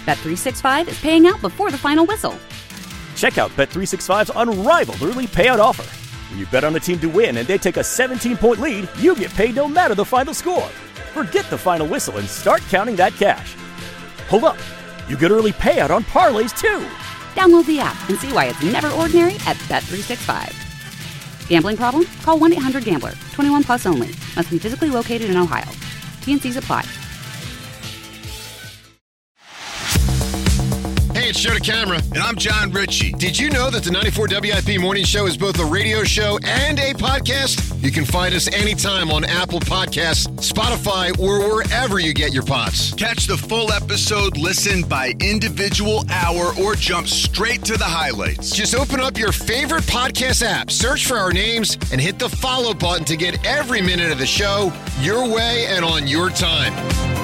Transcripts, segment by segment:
Bet365 is paying out before the final whistle. Check out Bet365's unrivaled early payout offer. When you bet on a team to win and they take a 17-point lead, you get paid no matter the final score. Forget the final whistle and start counting that cash. Hold up. You get early payout on parlays, too. Download the app and see why it's never ordinary at Bet365. Gambling problem? Call 1-800-GAMBLER. 21 plus only. Must be physically located in Ohio. T&Cs apply. Hey, it's Joe DeCamara. And I'm John Ritchie. Did you know that the 94 WIP Morning Show is both a radio show and a podcast? You can find us anytime on Apple Podcasts, Spotify, or wherever you get your pods. Catch the full episode, listen by individual hour, or jump straight to the highlights. Just open up your favorite podcast app, search for our names, and hit the follow button to get every minute of the show your way and on your time.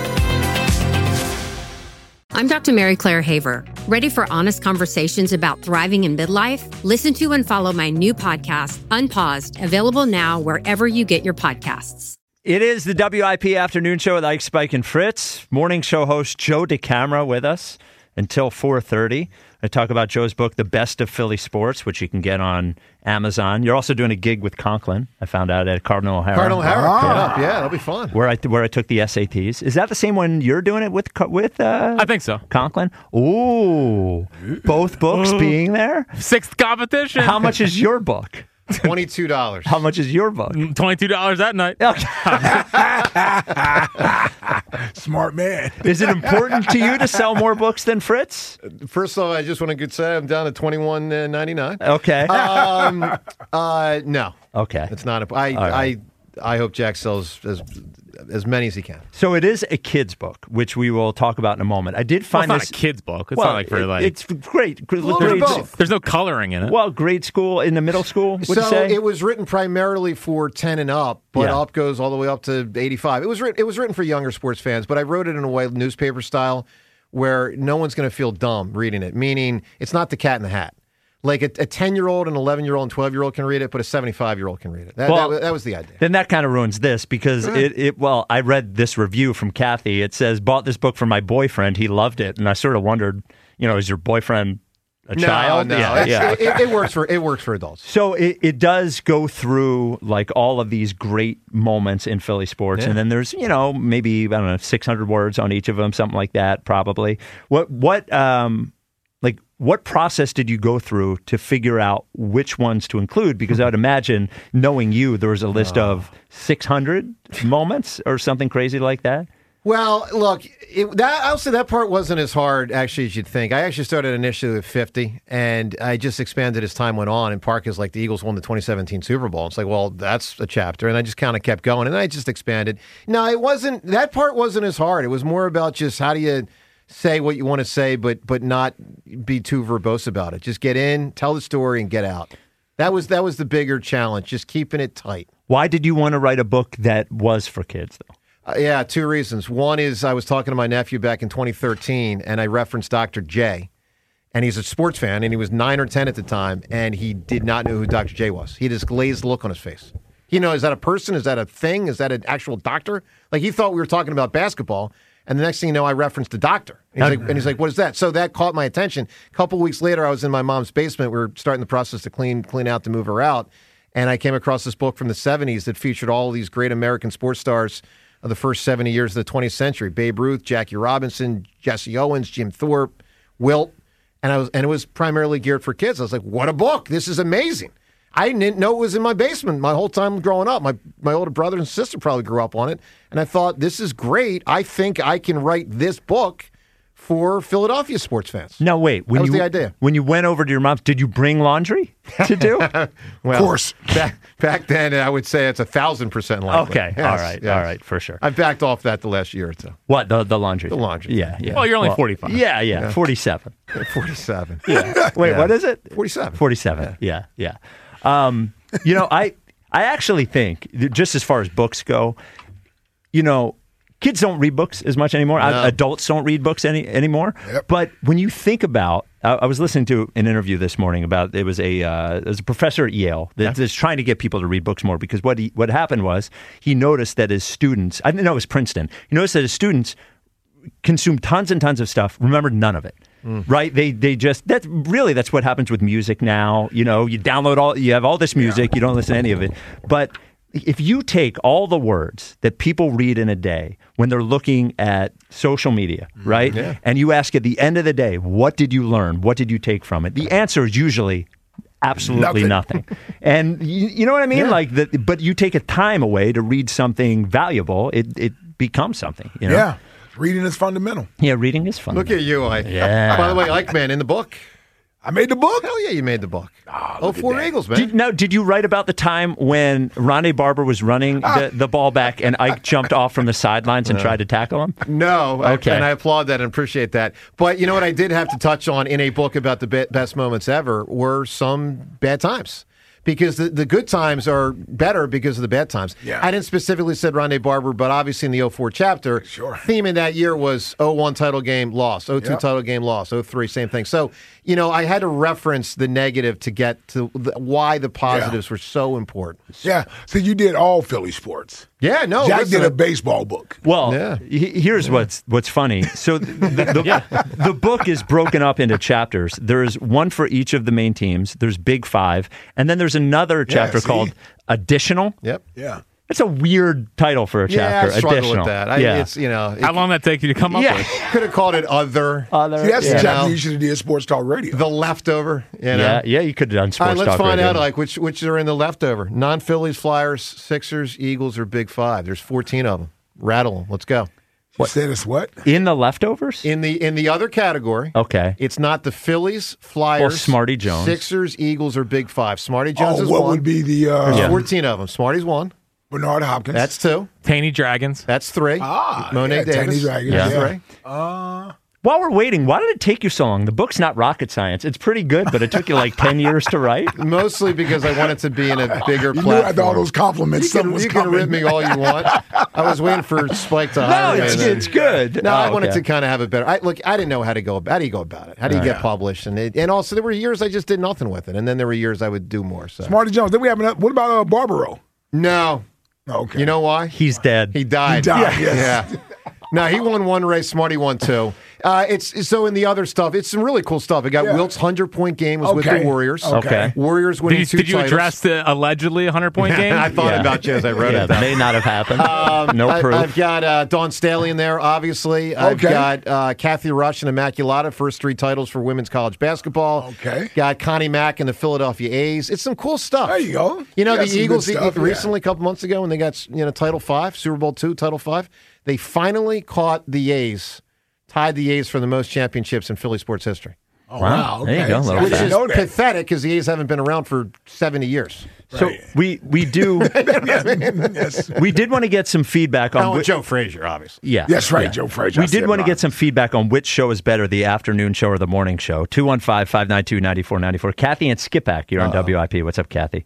I'm Dr. Mary Claire Haver. Ready for honest conversations about thriving in midlife? Listen to and follow my new podcast, Unpaused, available now wherever you get your podcasts. It is the WIP Afternoon Show with Ike, Spike, and Fritz. Morning show host Joe DeCamara with us until 4:30. I talk about Joe's book, The Best of Philly Sports, which you can get on Amazon. You're also doing a gig with Conklin, I found out, at Cardinal O'Hara. Cardinal O'Hara, yeah, that'll be fun. Where I took the SATs. Is that the same one you're doing it with? I think so. Conklin? Ooh, both books being there? Sixth competition. How much is your book? $22. How much is your book? $22 that night. Smart man. Is it important to you to sell more books than Fritz? First of all, I just want to say I'm down to $21.99. Okay. No. Okay. It's not. I hope Jack sells as many as he can. So it is a kid's book, which we will talk about in a moment. I did find it's not a kid's book. It's not like for like. It's great. There's no coloring in it. Well, grade school, in the middle school, would you say? It was written primarily for 10 and up, but up goes all the way up to 85. It was written for younger sports fans, but I wrote it in a way, newspaper style, where no one's going to feel dumb reading it, meaning it's not the Cat in the Hat. Like a 10-year-old, an 11-year-old, and 12-year-old can read it, but a 75-year-old can read it. That was the idea. Then that kind of ruins this because I read this review from Kathy. It says, bought this book for my boyfriend. He loved it. And I sort of wondered, is your boyfriend a child? No. Yeah. It works for adults. So it does go through like all of these great moments in Philly sports. And then there's, maybe, I don't know, 600 words on each of them, something like that, probably. What process did you go through to figure out which ones to include? Because I would imagine, knowing you, there was a list of 600 moments or something crazy like that. Well, look, I'll say that part wasn't as hard, actually, as you'd think. I actually started initially with 50, and I just expanded as time went on. And Park is like the Eagles won the 2017 Super Bowl. It's like, well, that's a chapter. And I just kind of kept going, and then I just expanded. No, that part wasn't as hard. It was more about just how do you say what you want to say, but not be too verbose about it. Just get in, tell the story, and get out. That was the bigger challenge, just keeping it tight. Why did you want to write a book that was for kids, though? Yeah, two reasons. One is I was talking to my nephew back in 2013, and I referenced Dr. J, and he's a sports fan, and he was 9 or 10 at the time, and he did not know who Dr. J was. He had this glazed look on his face. Is that a person? Is that a thing? Is that an actual doctor? Like, he thought we were talking about basketball. And the next thing you know, I referenced the doctor. And he's like, what is that? So that caught my attention. A couple weeks later, I was in my mom's basement. We were starting the process to clean out to move her out. And I came across this book from the 70s that featured all these great American sports stars of the first 70 years of the 20th century. Babe Ruth, Jackie Robinson, Jesse Owens, Jim Thorpe, Wilt. And it was primarily geared for kids. I was like, what a book. This is amazing. I didn't know it was in my basement my whole time growing up. My older brother and sister probably grew up on it. And I thought, this is great. I think I can write this book for Philadelphia sports fans. Now, wait. That was the idea. When you went over to your mom's, did you bring laundry to do? Well, of course. Back then, I would say it's 1,000% likely. Okay. Yes, All right, for sure. I've backed off that the last year or two. What, the laundry? The laundry. Yeah. Well, you're only 45. Yeah, 47. 47. Yeah. Wait, what is it? 47. 47. Yeah. I actually think, just as far as books go, kids don't read books as much anymore. No. Adults don't read books anymore. Yep. But when you think about, I was listening to an interview this morning about, it was a professor at Yale that's trying to get people to read books more, because what happened was he noticed that his students, I didn't know it was Princeton, he noticed that his students consume tons and tons of stuff, remember none of it. Right? They just that's what happens with music now. You download you have all this music, you don't listen to any of it. But if you take all the words that people read in a day when they're looking at social media, right? Yeah. And you ask at the end of the day, what did you learn? What did you take from it? The answer is usually absolutely nothing. And you know what I mean? Yeah. But you take a time away to read something valuable, it becomes something. Yeah. Reading is fundamental. Yeah, reading is fundamental. Look at you, Ike. Yeah. By the way, Ike, man, in the book. I made the book? Hell yeah, you made the book. 04 Eagles, man. Did you write about the time when Rondé Barber was running the ball back and Ike jumped off from the sidelines and tried to tackle him? No. Okay. And I applaud that and appreciate that. But you know what I did have to touch on in a book about the best moments ever were some bad times. Because the good times are better because of the bad times. Yeah. I didn't specifically say Rondé Barber, but obviously in the 04 chapter, theme in that year was 01 title game loss, 02 title game loss, 03 same thing. So, I had to reference the negative to get to why the positives were so important. Yeah. So you did all Philly sports. Yeah, no. Jack did a baseball book. Well, here's what's funny. So the book is broken up into chapters. There's one for each of the main teams. There's Big Five. And then there's another chapter called Additional. Yep. Yeah. It's a weird title for a chapter. Yeah, I struggle Additional. with that. How long did that take you to come up with? Could have called it Other. See, that's the chapter you should have did Sports Talk Radio. The Leftover. Yeah, you could have done Sports Talk Radio. Let's find out, like, which are in the Leftover. Non-Phillies, Flyers, Sixers, Eagles, or Big Five. There's 14 of them. Rattle them. Let's go. You said it's what? In the leftovers? In the other category. Okay. It's not the Phillies, Flyers, or Smarty Jones, Sixers, Eagles, or Big Five. Smarty Jones is what one. Would be the? There's 14 of them. Smarty's one. Bernard Hopkins. That's two. Taney Dragons. That's three. Monet Davis. Taney Dragons. That's three. While we're waiting, why did it take you so long? The book's not rocket science. It's pretty good, but it took you like 10 years to write. Mostly because I wanted to be in a bigger platform. You knew after all those compliments, you can rip me all you want. I was waiting for Spike to hire me. No, it's good. No, I wanted to kind of have it better. I didn't know how do you go about it? How do you get published? And also, there were years I just did nothing with it, and then there were years I would do more. So. Smarty Jones. Then we have what about Barbaro? No. Okay. You know why? He's dead. He died. Yes. Yeah. No, he won one race. Smarty won two. It's so in the other stuff, it's some really cool stuff. It got Wilt's 100-point game was with the Warriors. Okay. Warriors winning two titles. Did you address the allegedly 100-point game? I thought about you as I wrote it down. May not have happened. No proof. I've got Dawn Staley in there, obviously. I've got Kathy Rush and Immaculata, first three titles for women's college basketball. Okay. Got Connie Mack and the Philadelphia A's. It's some cool stuff. There you go. The Eagles recently, a couple months ago, when they got Title V, Super Bowl II, Title V, they finally caught the A's, tied the A's for the most championships in Philly sports history. Oh, wow. Okay. There you go. Which is pathetic because the A's haven't been around for 70 years. So we do we did want to get some feedback on Joe Frazier, obviously. Yeah. That's right, Joe Frazier. We did want to get some feedback on which show is better, the afternoon show or the morning show. 215-592-9494. Kathy and Skipack, you're on WIP. What's up, Kathy?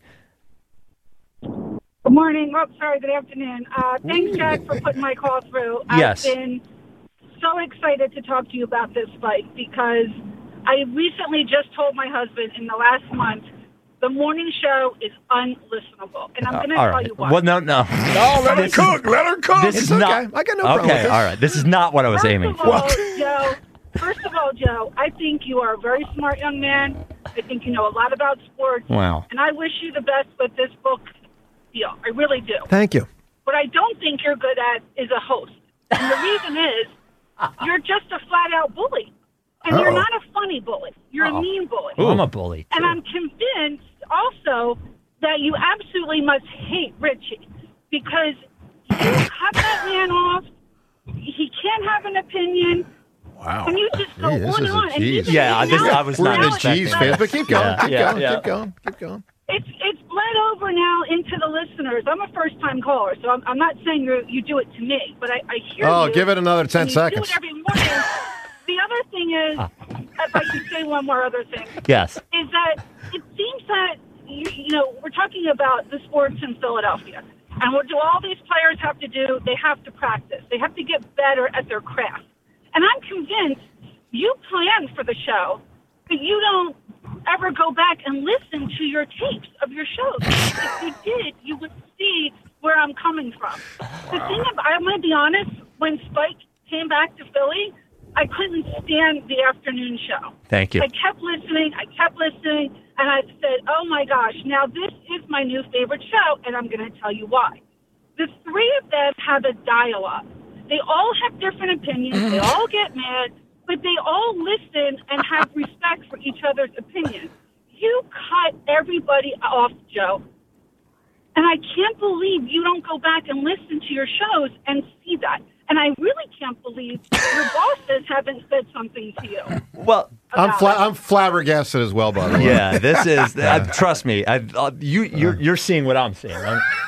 Good morning. Oh, sorry, good afternoon. Thanks, Jack, for putting my call through. Yes. I've been so excited to talk to you about this fight because I recently just told my husband in the last month the morning show is unlistenable. And I'm going to tell you why. Well, no. No, let her cook. Let her cook. This is not. I got no problem with this. All right. This is not what I was aiming for. First of all, Joe, I think you are a very smart young man. I think you know a lot about sports. Wow. And I wish you the best with this book deal. I really do. Thank you. What I don't think you're good at is a host. And the reason is you're just a flat-out bully. And you're not a funny bully. You're a mean bully. Ooh, I'm a bully, too. And I'm convinced also that you absolutely must hate Richie because you cut that man off. He can't have an opinion. Wow. And you just go on and on. And I was We're not in the G's phase, but keep going. Keep going. It's bled over now into the listeners. I'm a first-time caller, so I'm not saying you do it to me, but I hear you. Oh, give it another 10 seconds. You do it every morning. The other thing is, if I could say one more other thing, yes, is that it seems that we're talking about the sports in Philadelphia, and what do all these players have to do? They have to practice. They have to get better at their craft. And I'm convinced you planned for the show, but you don't ever go back and listen to your tapes of your shows. If you did, you would see where I'm coming from. The thing I'm going to be honest, when Spike came back to Philly, I couldn't stand the afternoon show. Thank you. I kept listening, and I said, oh, my gosh, now this is my new favorite show, and I'm going to tell you why. The three of them have a dialogue. They all have different opinions. They all get mad, but they all listen and have respect for each other's opinions. You cut everybody off, Joe. And I can't believe you don't go back and listen to your shows and see that. And I really can't believe your bosses haven't said something to you. Well, I'm flabbergasted as well, by the way. Yeah, this is. Trust me, you're seeing what I'm seeing.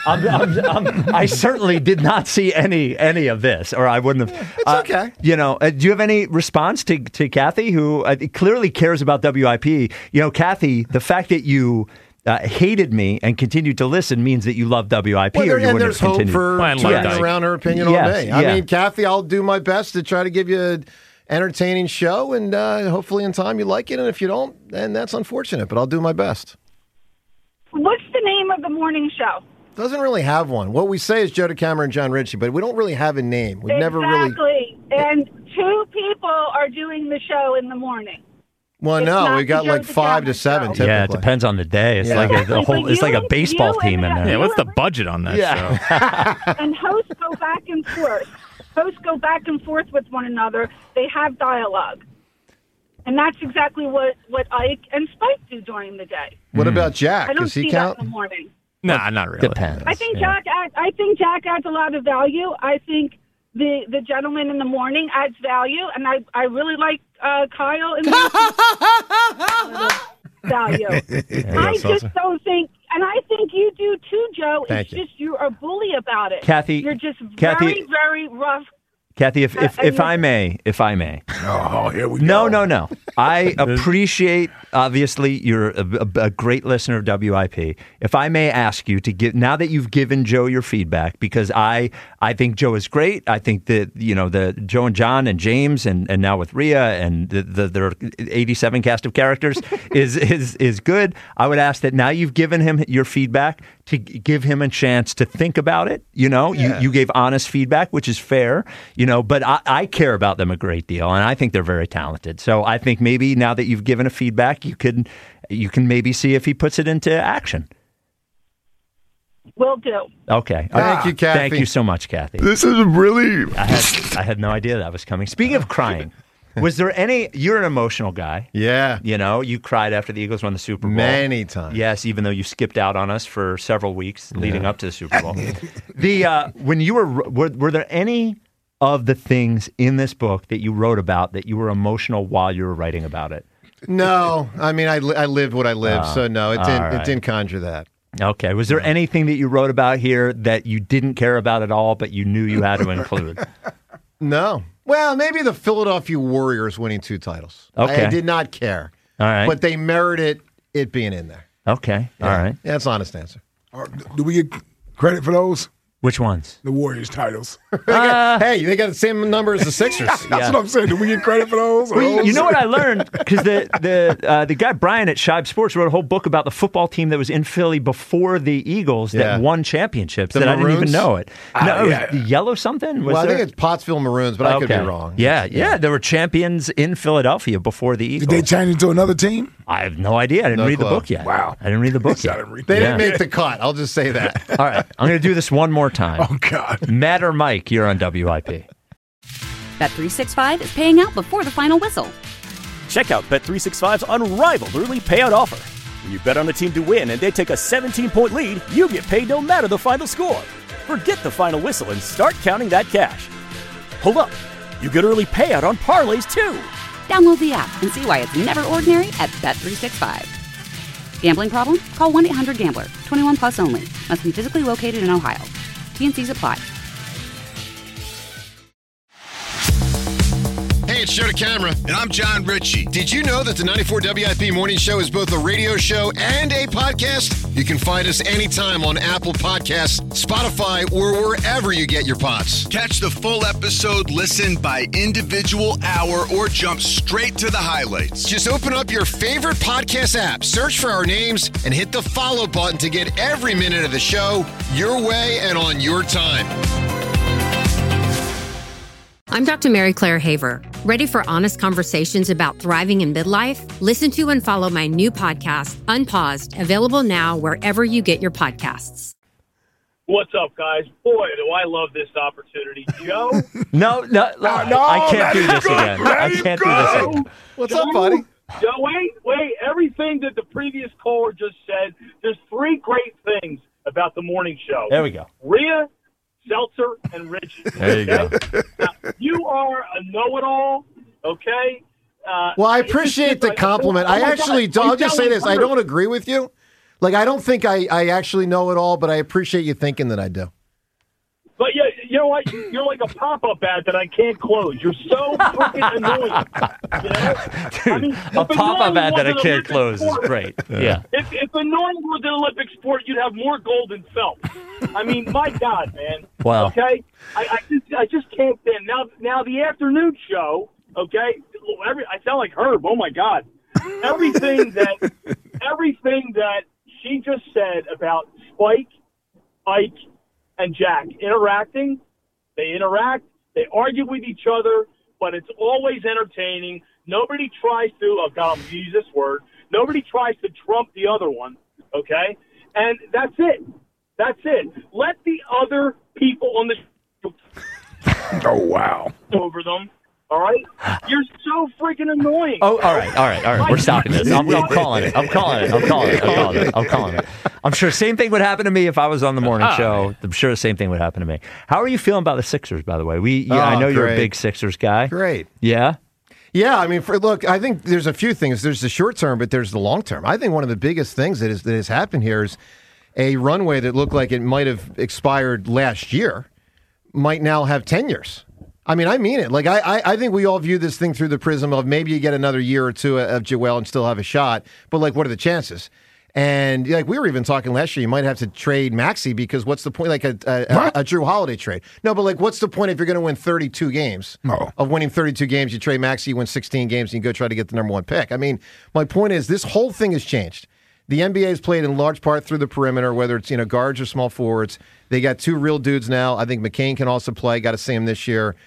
I certainly did not see any of this, or I wouldn't have. It's okay. Do you have any response to Kathy, who clearly cares about WIP? Kathy, the fact that you hated me and continued to listen means that you love WIP, or you wouldn't there's have hope continued. for turning around her opinion all day. I mean, Kathy, I'll do my best to try to give you an entertaining show, and hopefully in time you like it, and if you don't, then that's unfortunate, but I'll do my best. What's the name of the morning show? Doesn't really have one. What we say is Joe DeCamara and John Ritchie, but we don't really have a name. We've never really... Exactly, and two people are doing the show in the morning. Well, no, we got like 5 to 7 typically. Yeah, it depends on the day. It's like it's like a baseball team in there. Yeah, what's the budget on that show? And hosts go back and forth. Hosts go back and forth with one another. They have dialogue. And that's exactly what Ike and Spike do during the day. What about Jack? I don't Does he see count? that in the morning. Nah, not really. Depends. I think Jack adds a lot of value. I think the gentleman in the morning adds value, and I really like Kyle in the value. I just don't think, and I think you do too, Joe. Thank you. Just you're a bully about it. Kathy, you're just very, very rough. Kathy, if I may. Oh, here we go. No. I appreciate, obviously, you're a great listener of WIP. If I may ask you to give, now that you've given Joe your feedback, because I think Joe is great. I think that, the Joe and John and James and now with Rhea and their 87 cast of characters is good. I would ask that now you've given him your feedback, to give him a chance to think about it. You gave honest feedback, which is fair, but I care about them a great deal, and I think they're very talented. So I think maybe now that you've given a feedback, you can maybe see if he puts it into action. Will do. Okay. Thank you, Kathy. Thank you so much, Kathy. This is a relief. I had no idea that was coming. Speaking of crying, was there any? You're an emotional guy. Yeah. You cried after the Eagles won the Super Bowl many times. Yes, even though you skipped out on us for several weeks leading up to the Super Bowl. When you were there any of the things in this book that you wrote about that you were emotional while you were writing about it? No, I mean I lived what I lived, so no, it didn't conjure that. Okay. Was there anything that you wrote about here that you didn't care about at all, but you knew you had to include? No. Well, maybe the Philadelphia Warriors winning 2 titles. Okay. I did not care. All right. But they merited it being in there. Okay. Yeah. All right. Yeah, that's an honest answer. Do we get credit for those? Which ones? The Warriors titles. Hey, they got the same number as the Sixers. That's what I'm saying. Do we get credit for those? Well, you know what I learned? Because the guy Brian at Shibe Sports wrote a whole book about the football team that was in Philly before the Eagles that won championships. The I didn't even Maroons? know it. No, it was yellow something? Well, I think it's Pottsville Maroons, but I could be wrong. Yeah, there were champions in Philadelphia before the Eagles. Did they change into another team? I have no idea. I didn't read the book yet. Wow. I didn't read the book yet. They didn't make the cut. I'll just say that. All right. I'm going to do this one more time. Oh, God. Matt or Mike, you're on WIP. Bet365 is paying out before the final whistle. Check out Bet365's unrivaled early payout offer. When you bet on a team to win and they take a 17-point lead, you get paid no matter the final score. Forget the final whistle and start counting that cash. Hold up. You get early payout on parlays, too. Download the app and see why it's never ordinary at Bet365. Gambling problem? Call 1-800-GAMBLER. 21 plus only. Must be physically located in Ohio. T&Cs apply. Hey, it's Joe DeCamara. And I'm John Ritchie. Did you know that the 94 WIP Morning Show is both a radio show and a podcast? You can find us anytime on Apple Podcasts, Spotify, or wherever you get your pods. Catch the full episode, listen by individual hour, or jump straight to the highlights. Just open up your favorite podcast app, search for our names, and hit the follow button to get every minute of the show your way and on your time. I'm Dr. Mary Claire Haver. Ready for honest conversations about thriving in midlife? Listen to and follow my new podcast, Unpaused, available now wherever you get your podcasts. What's up, guys? Boy, do I love this opportunity. Joe? No, I can't do this again. I can't do this again. What's up, buddy? Joe, wait. Everything that the previous caller just said, there's three great things about the morning show. There we go. Rhea, Seltzer, and Richie. There you go. Now, you are a know-it-all, okay? Well, I appreciate the compliment. I'll just say this. I don't agree with you. Like, I don't think I actually know it all, but I appreciate you thinking that I do. But yeah, you know what? You're like a pop-up ad that I can't close. You're so freaking annoying. You know? Dude, I mean, a pop-up ad that I can't close is great. Yeah. If the Norm was an Olympic sport, you'd have more gold than Phelps. I mean, my God, man. Wow. Okay? I just can't stand. Now the afternoon show, okay? I sound like Herb. Oh, my God. Everything that she just said about Spike, Ike, and Jack interacting, they interact, they argue with each other, but it's always entertaining. Nobody tries to, oh God, I'm going to use this word, nobody tries to trump the other one, okay? And that's it. That's it. Let the other people on the show Oh, wow. over them. All right? You're so freaking annoying. Oh, all right. We're stopping this. I'm calling it. I'm calling it. I'm sure the same thing would happen to me if I was on the morning show. I'm sure the same thing would happen to me. How are you feeling about the Sixers, by the way? I know you're a big Sixers guy. Great. Yeah? Yeah, I mean, look, I think there's a few things. There's the short term, but there's the long term. I think one of the biggest things that has happened here is a runway that looked like it might have expired last year might now have 10 years. I mean, I mean it. Like, I think we all view this thing through the prism of maybe you get another year or two of Joel and still have a shot, but, like, what are the chances? And, like, we were even talking last year, you might have to trade Maxey because what's the point? Like a Drew Holiday trade. No, but, like, what's the point if you're going to win 32 games? No. Of winning 32 games, you trade Maxey, you win 16 games, and you go try to get the number one pick. I mean, my point is this whole thing has changed. The NBA has played in large part through the perimeter, whether it's, guards or small forwards. They got two real dudes now. I think McCain can also play. Got to see him this year.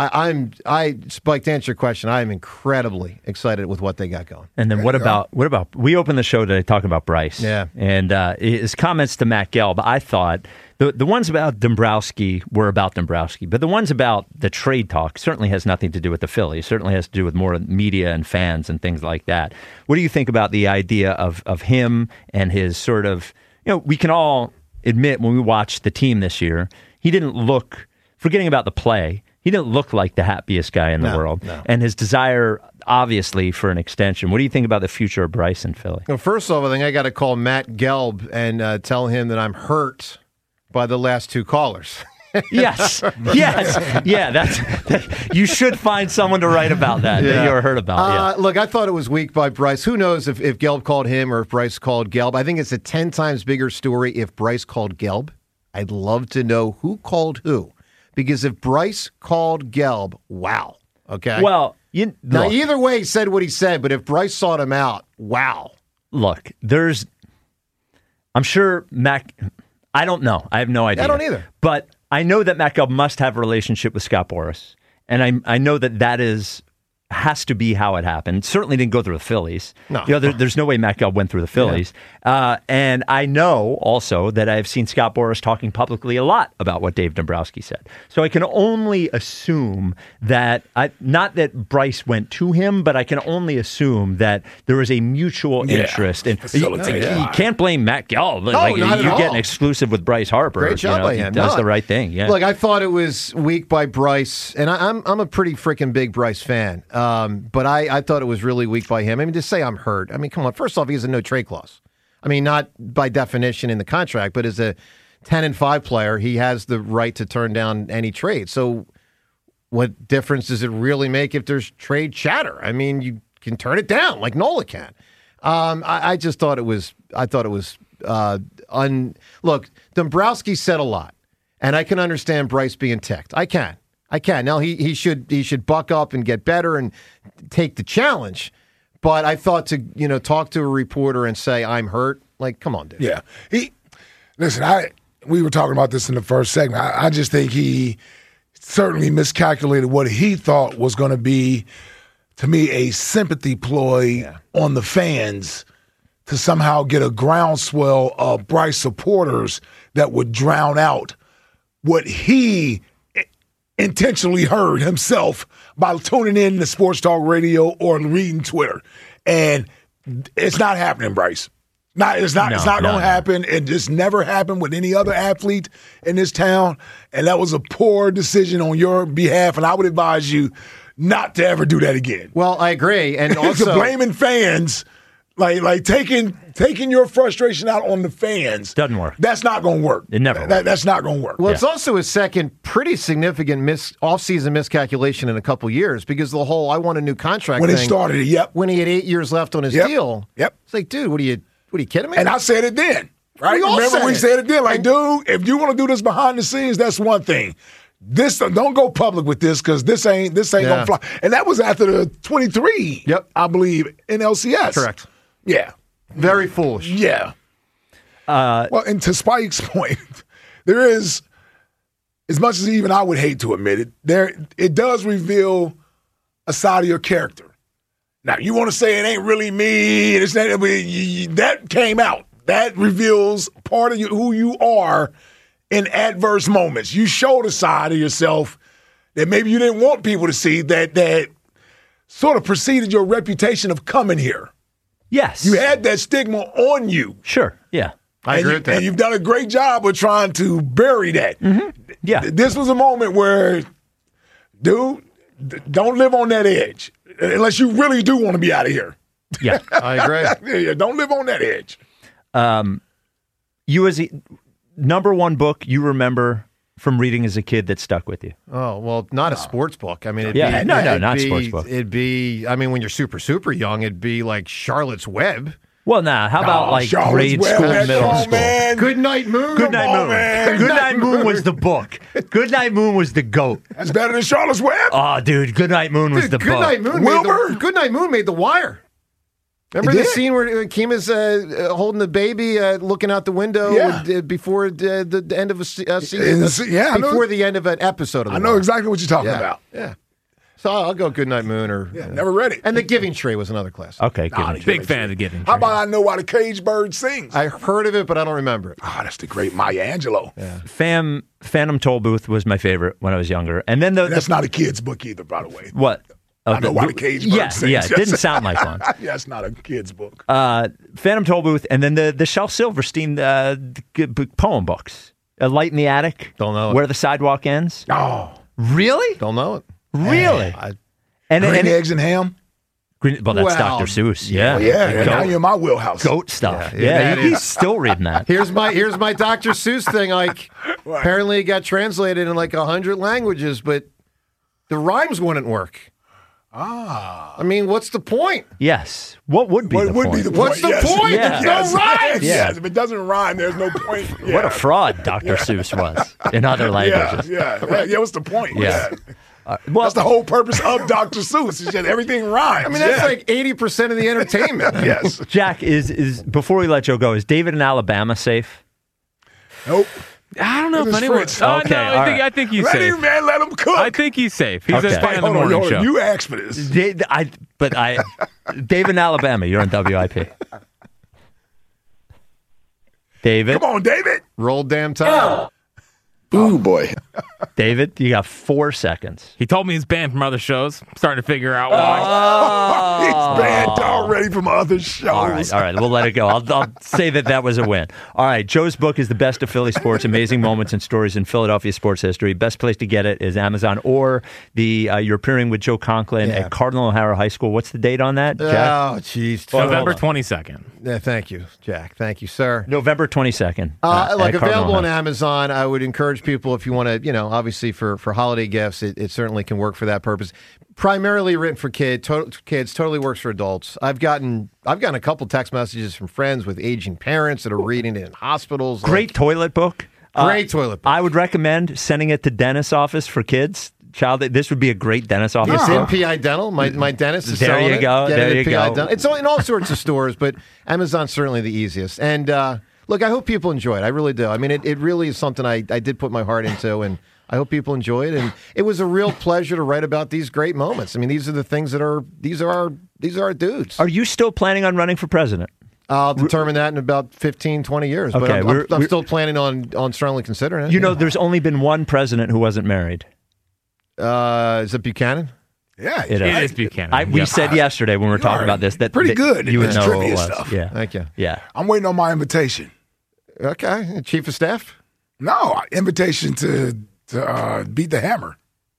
Spike, to answer your question, I am incredibly excited with what they got going. And then what about we opened the show today talking about Bryce. Yeah. And his comments to Matt Gelb, I thought the ones about Dombrowski were about Dombrowski, but the ones about the trade talk certainly has nothing to do with the Phillies. Certainly has to do with more media and fans and things like that. What do you think about the idea of him and his sort of, we can all admit when we watched the team this year, he didn't look, forgetting about the play, he didn't look like the happiest guy in the world. No. And his desire, obviously, for an extension. What do you think about the future of Bryce in Philly? Well, first off, I think I got to call Matt Gelb and tell him that I'm hurt by the last two callers. Yes. Yeah, you should find someone to write about that you were hurt about. Look, I thought it was weak by Bryce. Who knows if Gelb called him or if Bryce called Gelb. I think it's a 10 times bigger story if Bryce called Gelb. I'd love to know who called who. Because if Bryce called Gelb, wow. Okay? Well, now, either way, he said what he said, but if Bryce sought him out, wow. Look, I'm sure Mac, I don't know. I have no idea. I don't either. But I know that Matt Gelb must have a relationship with Scott Boras. And I know that has to be how it happened. Certainly didn't go through the Phillies. No. There's no way Matt Gelb went through the Phillies. Yeah. And I know also that I've seen Scott Boras talking publicly a lot about what Dave Dombrowski said. So I can only assume that, not that Bryce went to him, but I can only assume that there was a mutual interest. And you can't blame Matt Gelb. You're getting exclusive with Bryce Harper. Great job by him. He does the right thing. Yeah. Look, I thought it was weak by Bryce, and I'm a pretty freaking big Bryce fan. But I thought it was really weak by him. I mean, to say I'm hurt. I mean, come on. First off, he has a no trade clause. I mean, not by definition in the contract, but as a 10-5 player, he has the right to turn down any trade. So what difference does it really make if there's trade chatter? I mean, you can turn it down like Nola can. I just thought it was, look, Dombrowski said a lot, and I can understand Bryce being ticked. I can. Now he should buck up and get better and take the challenge. But I thought to talk to a reporter and say I'm hurt. Like, come on, dude. Yeah. We were talking about this in the first segment. I just think he certainly miscalculated what he thought was going to be, to me, a sympathy ploy on the fans to somehow get a groundswell of Bryce supporters that would drown out what he intentionally heard himself by tuning in to sports talk radio or reading Twitter. And it's not happening, Bryce. It's not going to happen. It just never happened with any other athlete in this town. And that was a poor decision on your behalf. And I would advise you not to ever do that again. Well, I agree. And also blaming fans, like taking your frustration out on the fans. Doesn't work. That's not going to work. It never works. That's not going to work. Well, it's also his second pretty significant off-season miscalculation in a couple years because the whole I want a new contract when thing. It started, yep. When he had 8 years left on his deal. Yep. It's like, dude, what are you kidding me? And I said it then. Right? Remember we said it then. Like, dude, if you want to do this behind the scenes, that's one thing. This don't go public with this because this ain't gonna fly. And that was after the 23, I believe, in LCS. Correct. Yeah. Very foolish. Yeah. Well, and to Spike's point, there is, as much as even I would hate to admit it, it does reveal a side of your character. Now, you want to say it ain't really me, that came out. That reveals part of who you are in adverse moments. You showed a side of yourself that maybe you didn't want people to see that sort of preceded your reputation of coming here. Yes. You had that stigma on you. Sure, yeah. I agree with that. And you've done a great job of trying to bury that. Mm-hmm. Yeah. This was a moment where, dude, don't live on that edge unless you really do want to be out of here. Yeah. I agree. Yeah, don't live on that edge. You as number one book you remember from reading as a kid that stuck with you? Oh, well, not a sports book. I mean, not sports book. It'd be, I mean, when you're super, super young, it'd be like Charlotte's Web. Well, how about like Charlotte's grade Web, school, middle school? Man. Good Night Moon. Good Night Moon. Man. Good Night Moon was the book. Good Night Moon was the GOAT. That's better than Charlotte's Web. Oh, dude, Good Night Moon was the Good book. Night Moon Good Night Moon made The Wire. Remember the scene where Kima's holding the baby, looking out the window before the end of a season? Before the end of an episode of The I know Wire. exactly what you're talking about. Yeah. So I'll go Good Night Moon or... never read it. And The Giving Tree was another classic. Okay, big fan of The Giving Tree. How about I Know Why the Caged Bird Sings? I heard of it, but I don't remember it. That's the great Maya Angelou. Yeah. Phantom Tollbooth was my favorite when I was younger. And then that's not a kid's book either, by the way. What? I Know Why the Caged Bird Sings. Yeah, it didn't sound like one. Yeah, it's not a kid's book. Phantom Tollbooth, and then the Shel Silverstein poem books. A Light in the Attic. Don't know it. Where the Sidewalk Ends. Oh. Really? Don't know it. Really? Green Eggs and Ham? That's Dr. Seuss. Yeah. Now you're in my wheelhouse. Goat stuff. Yeah, he's still reading that. Here's my Dr. Seuss thing. Like, apparently it got translated in like 100 languages, but the rhymes wouldn't work. I mean, what's the point? Yes. What would be the point? Be the point? What's the point? Yeah. There's no rhymes. Yes, if it doesn't rhyme, there's no point. Yeah. What a fraud Dr. Seuss was in other languages. Yeah, what's the point? Yeah. That's the whole purpose of Dr. Seuss. Is that everything rhymes. I mean, that's like 80% of the entertainment. Yes. Jack, is before we let Joe go, is David in Alabama safe? Nope. I don't know if anyone. Okay, all right. I think he's Let safe. him, man. Let him cook. I think he's safe. He's Okay. a fan of the morning show. You asked for this. David in Alabama, you're on WIP. David? Come on, David. Roll damn time. Ooh, boy. David, you got 4 seconds. He told me he's banned from other shows. I'm starting to figure out why. He's banned already from other shows. All right. We'll let it go. I'll say that was a win. All right. Joe's book is The Best of Philly Sports, Amazing Moments and Stories in Philadelphia Sports History. Best place to get it is Amazon or you're appearing with Joe Conklin at Cardinal O'Hara High School. What's the date on that, Jack? Oh, jeez. November 22nd. Yeah, thank you, Jack. Thank you, sir. November 22nd. Available on Amazon. I would encourage people if you want to, obviously for holiday gifts, it certainly can work for that purpose. Primarily written for kids, totally works for adults. I've gotten a couple text messages from friends with aging parents that are reading it in hospitals. Great toilet book. Great toilet book. I would recommend sending it to dentist's office for kids. This would be a great dentist office. It's in PI Dental. My dentist is there selling you go. it. There you PI go. Dental. It's in all sorts of stores, but Amazon's certainly the easiest. And look, I hope people enjoy it. I really do. I mean, it really is something I did put my heart into, and I hope people enjoy it. And it was a real pleasure to write about these great moments. I mean, these are the things these are our dudes. Are you still planning on running for president? I'll determine that in about 15, 20 years. Okay, but I'm still planning on strongly considering it. You know, there's only been one president who wasn't married. Is it Buchanan? Yeah, it is Buchanan. We said yesterday when we were talking about this that pretty good. You would know who it was. Stuff. Yeah, thank you. Yeah, I'm waiting on my invitation. Okay, chief of staff. No, invitation to beat the hammer.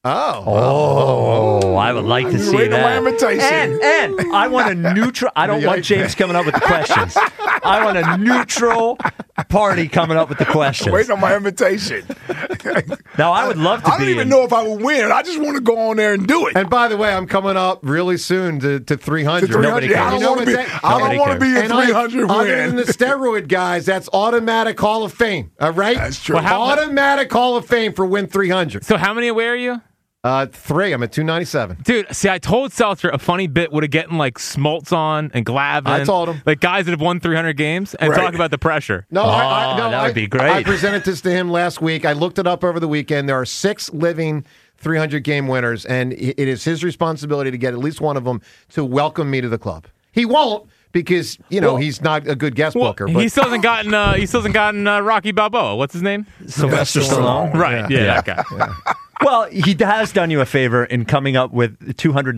Oh, I would like to see that. My invitation. And I want a neutral. I don't want James coming up with the questions. I want a neutral party coming up with the questions. Waiting on my invitation. Now, I would love to. I don't even know if I would win. I just want to go on there and do it. And by the way, I'm coming up really soon to 300. Nobody cares. I don't want to be a 300 win. Other than the steroid guys, that's automatic Hall of Fame. All right, that's true. Well, automatic Hall of Fame for win 300. So how many away are you? 3. I'm at 297. Dude, see, I told Seltzer a funny bit would have getting like Smoltz on and Glavin. I told him. Like guys that have won 300 games and talk about the pressure. No, that would be great. I presented this to him last week. I looked it up over the weekend. There are 6 living 300-game winners, and it is his responsibility to get at least one of them to welcome me to the club. He won't because, he's not a good guest booker. But He still hasn't gotten Rocky Balboa. What's his name? Sylvester Stallone. Right. Yeah, that guy. Yeah. Well, he has done you a favor in coming up with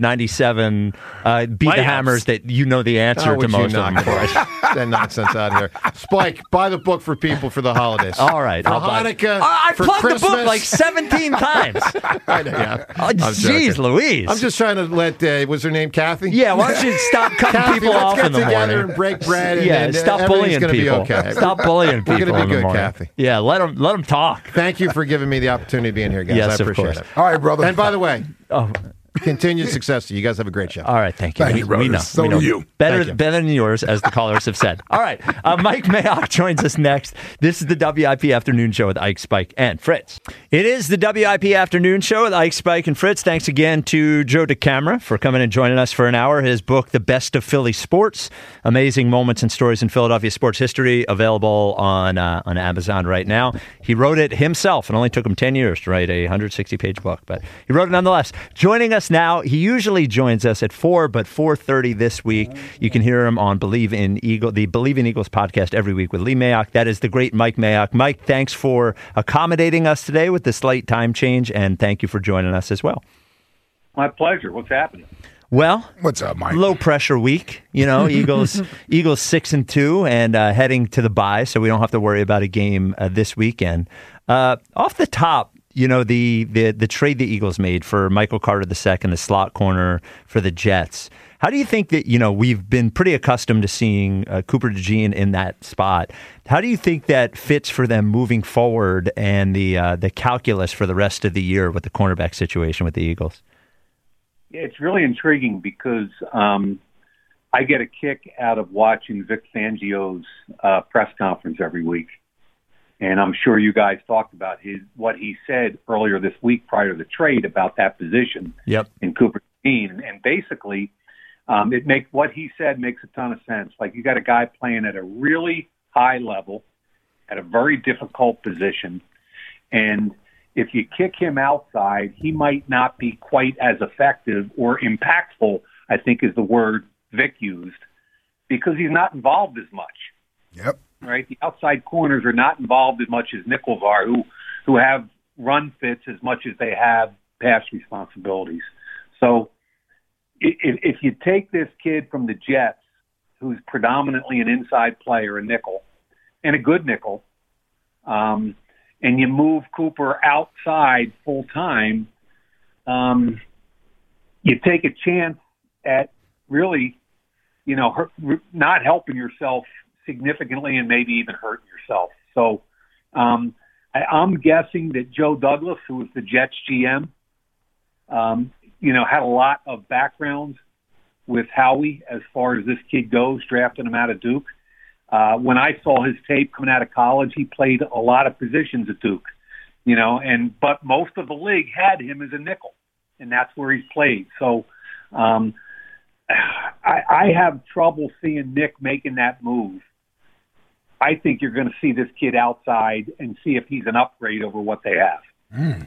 297 beat the hammers that you know the answer to most of them. That nonsense out here. Spike, buy the book for people for the holidays. All right. For Hanukkah, I for plugged Christmas. the book like 17 times. I know, yeah. Jeez Louise. I'm just trying to let, was her name Kathy? Yeah, why don't you stop cutting Kathy, people off in the let's get together morning. and break bread. And stop bullying gonna people. Be okay. Stop bullying people. We're going to be in the good, morning. Kathy. Yeah, let them talk. Thank you for giving me the opportunity to be in here, guys. Yes, I appreciate of course. it. All right, brother. And by the way, continued success to you. You guys have a great show. All right, thank you. Thank you, brother. We know. So we know. do you. Better than yours, as the callers have said. All right, Mike Mayock joins us next. This is the WIP Afternoon Show with Ike, Spike, and Fritz. It is the WIP Afternoon Show with Ike, Spike, and Fritz. Thanks again to Joe DeCamara for coming and joining us for an hour. His book, The Best of Philly Sports, Amazing Moments and Stories in Philadelphia Sports History, available on Amazon right now. He wrote it himself. It only took him 10 years to write a 160-page book, but he wrote it nonetheless. Joining us now, he usually joins us at 4, but 4:30 this week. You can hear him on the Believe in Eagles podcast every week with Lee Mayock. That is the great Mike Mayock. Mike, thanks for accommodating us today with the slight time change, and thank you for joining us as well. My pleasure. What's happening? Well, what's up, Mike? Low pressure week, Eagles 6-2 and heading to the bye, so we don't have to worry about a game this weekend. Off the top, the trade the Eagles made for Michael Carter II, the slot corner for the Jets. How do you think that, we've been pretty accustomed to seeing Cooper DeJean in that spot. How do you think that fits for them moving forward and the calculus for the rest of the year with the cornerback situation with the Eagles? Yeah, it's really intriguing because I get a kick out of watching Vic Fangio's press conference every week. And I'm sure you guys talked about what he said earlier this week prior to the trade about that position in Cooper DeJean. And basically, what he said makes a ton of sense. Like, you got a guy playing at a really high level, at a very difficult position, and if you kick him outside, he might not be quite as effective or impactful, I think is the word Vic used, because he's not involved as much. Yep. Right? The outside corners are not involved as much as nickels are, who have run fits as much as they have pass responsibilities. So if you take this kid from the Jets, who's predominantly an inside player, a nickel, and a good nickel, and you move Cooper outside full time, you take a chance at really, not helping yourself significantly and maybe even hurting yourself. So I'm guessing that Joe Douglas, who was the Jets GM, had a lot of background with Howie as far as this kid goes, drafting him out of Duke. When I saw his tape coming out of college, he played a lot of positions at Duke, but most of the league had him as a nickel, and that's where he's played. So I have trouble seeing Nick making that move. I think you're going to see this kid outside and see if he's an upgrade over what they have.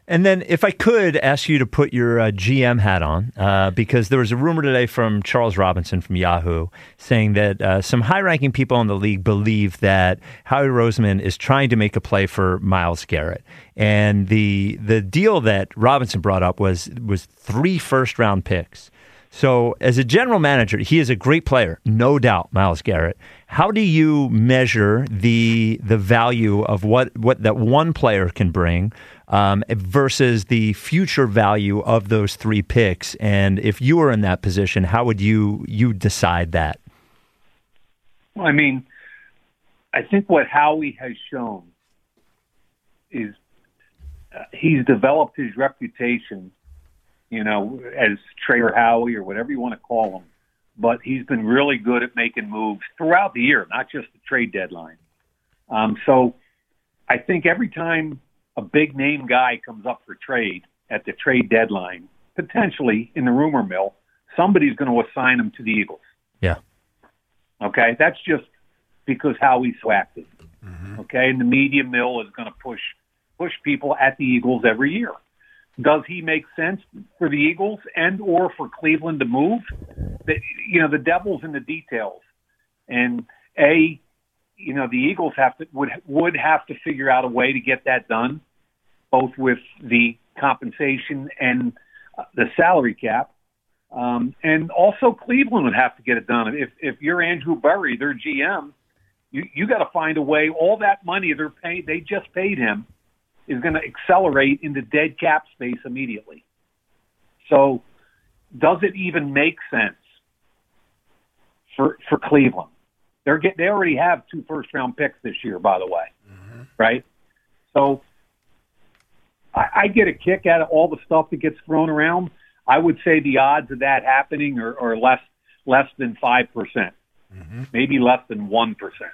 And then if I could ask you to put your GM hat on, because there was a rumor today from Charles Robinson from Yahoo saying that some high-ranking people in the league believe that Howie Roseman is trying to make a play for Myles Garrett. And the deal that Robinson brought up was 3 first-round picks. So as a general manager, he is a great player, no doubt, Myles Garrett. How do you measure the value of what that one player can bring versus the future value of those 3 picks? And if you were in that position, how would you decide that? Well, I mean, I think what Howie has shown is he's developed his reputation, as Trader Howie or whatever you want to call him. But he's been really good at making moves throughout the year, not just the trade deadline. So I think every time a big name guy comes up for trade at the trade deadline, potentially in the rumor mill, somebody's going to assign him to the Eagles. Yeah. Okay? That's just because Howie's so active. Mm-hmm. Okay? And the media mill is going to push people at the Eagles every year. Does he make sense for the Eagles and or for Cleveland to move? The devil's in the details. And the Eagles would have to figure out a way to get that done, both with the compensation and the salary cap. And also Cleveland would have to get it done. If you're Andrew Berry, their GM, you got to find a way. All that money they just paid him is going to accelerate into dead cap space immediately. So does it even make sense for Cleveland? They already have 2 first-round picks this year, by the way, right? So I get a kick out of all the stuff that gets thrown around. I would say the odds of that happening are less than 5%, maybe less than 1%.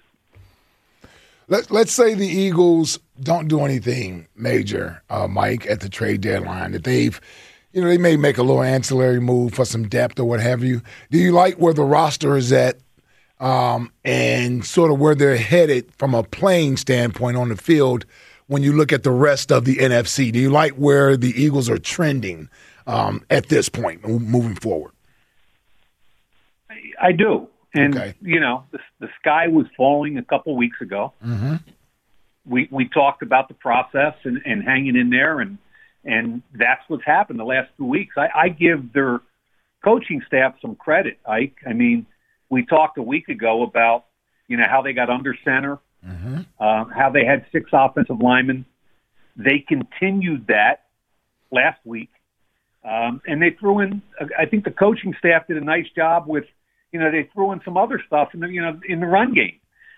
Let's say the Eagles don't do anything major, Mike, at the trade deadline. That they may make a little ancillary move for some depth or what have you. Do you like where the roster is at and sort of where they're headed from a playing standpoint on the field when you look at the rest of the NFC? Do you like where the Eagles are trending at this point moving forward? I do. And, the sky was falling a couple weeks ago. Mm-hmm. We talked about the process and hanging in there, and that's what's happened the last 2 weeks. I give their coaching staff some credit, Ike. I mean, we talked a week ago about, how they got under center, how they had 6 offensive linemen. They continued that last week, and they threw in, I think the coaching staff did a nice job with, they threw in some other stuff in the run game,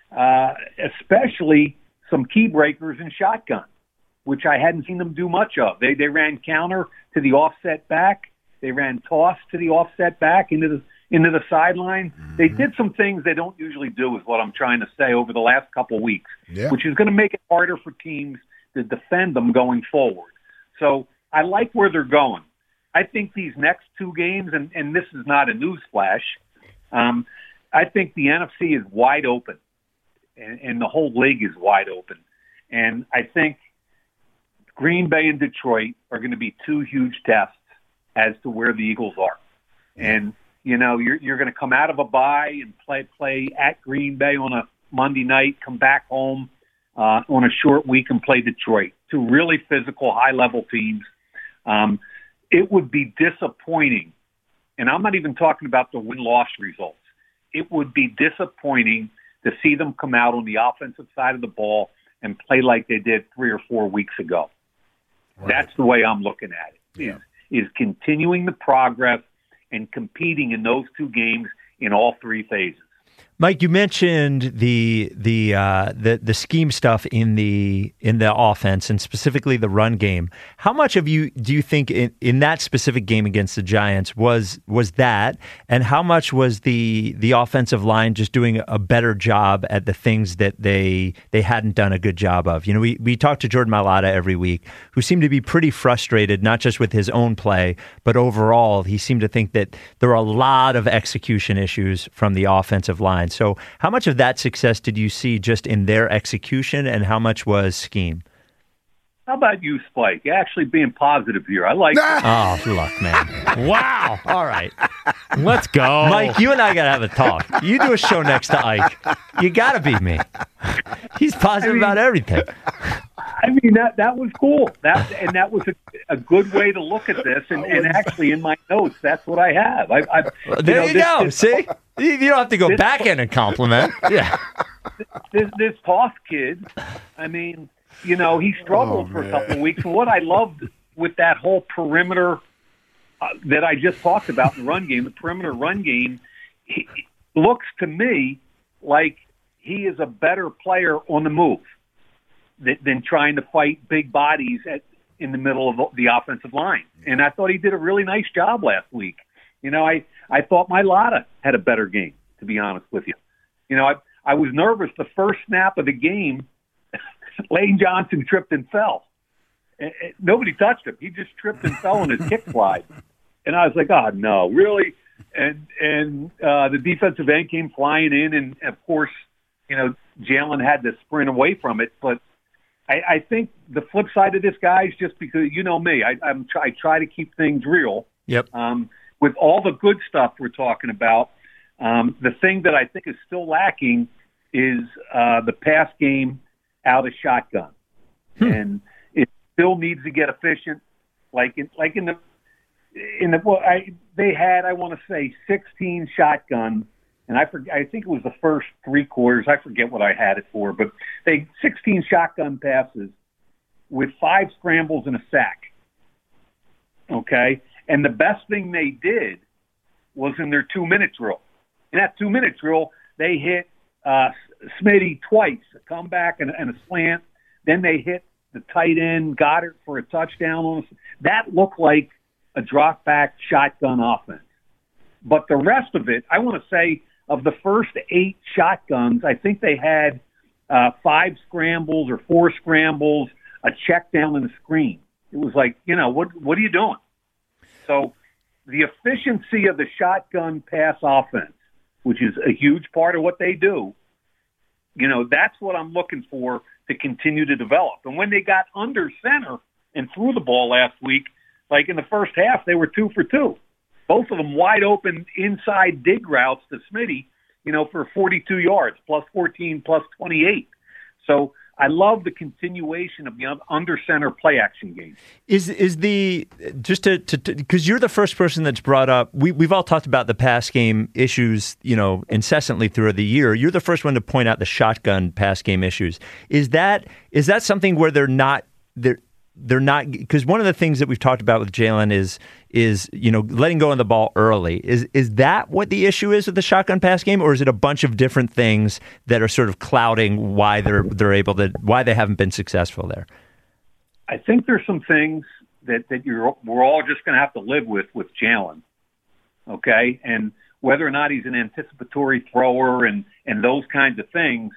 especially some key breakers in shotgun, which I hadn't seen them do much of. They ran counter to the offset back. They ran toss to the offset back into the sideline. Mm-hmm. They did some things they don't usually do, is what I'm trying to say, over the last couple of weeks, which is going to make it harder for teams to defend them going forward. So I like where they're going. I think these next 2 games, and this is not a news flash, I think the NFC is wide open, and the whole league is wide open. And I think Green Bay and Detroit are going to be 2 huge tests as to where the Eagles are. And, you're going to come out of a bye and play at Green Bay on a Monday night, come back home on a short week and play Detroit. 2 really physical, high-level teams. It would be disappointing. And I'm not even talking about the win-loss results. It would be disappointing to see them come out on the offensive side of the ball and play like they did 3 or 4 weeks ago. Right. That's the way I'm looking at it, is continuing the progress and competing in those 2 games in all 3 phases. Mike, you mentioned the scheme stuff in the offense and specifically the run game. How much do you think in that specific game against the Giants was that, and how much was the offensive line just doing a better job at the things that they hadn't done a good job of? We talk to Jordan Mailata every week, who seemed to be pretty frustrated, not just with his own play, but overall he seemed to think that there were a lot of execution issues from the offensive line. So how much of that success did you see just in their execution, and how much was scheme? How about you, Spike? Actually being positive here. I like Oh, look, man. Wow. All right. Let's go. Mike, you and I got to have a talk. You do a show next to Ike. You got to beat me. He's positive about everything. I mean, that was cool. That was a good way to look at this. And actually, in my notes, that's what I have. There you go. See? You don't have to go back in and compliment. Yeah. This Toss kid, I mean, he struggled for a couple of weeks. And what I loved with that whole perimeter that I just talked about in the run game, the perimeter run game, he looks to me like he is a better player on the move than trying to fight big bodies in the middle of the offensive line. And I thought he did a really nice job last week. I thought Mailata had a better game, to be honest with you. I was nervous the first snap of the game. Lane Johnson tripped and fell. Nobody touched him. He just tripped and fell on his kick slide. And I was like, oh, no, really? And the defensive end came flying in, and, of course, Jalen had to sprint away from it. But I think the flip side of this, guys, just because you know me, I try to keep things real. Yep. With all the good stuff we're talking about, the thing that I think is still lacking is the pass game out of shotgun, and it still needs to get efficient. They had, I want to say, 16 shotguns. And I think it was the first 3 quarters. I forget what I had it for, but 16 shotgun passes with 5 scrambles and a sack. Okay? And the best thing they did was in their 2-minute drill. In that 2-minute drill, they hit Smitty twice, a comeback and a slant. Then they hit the tight end, Goddard for a touchdown. That looked like a drop-back shotgun offense. But the rest of it, I want to say, of the first 8 shotguns, I think they had 5 scrambles or 4 scrambles, a check down and a screen. It was like, what are you doing? So the efficiency of the shotgun pass offense, which is a huge part of what they do, that's what I'm looking for to continue to develop. And when they got under center and threw the ball last week, like in the first half, they were 2 for 2. Both of them wide open inside dig routes to Smitty, for 42 yards, plus 14, plus 28. So I love the continuation of the under center play action game. Is the just to because you're the first person that's brought up. We've all talked about the pass game issues, incessantly throughout the year. You're the first one to point out the shotgun pass game issues. Is that something where they're not, because one of the things that we've talked about with Jalen is letting go of the ball early. Is that what the issue is with the shotgun pass game, or is it a bunch of different things that are sort of clouding why why they haven't been successful there? I think there's some things that we're all just going to have to live with Jalen. Okay, and whether or not he's an anticipatory thrower and those kinds of things,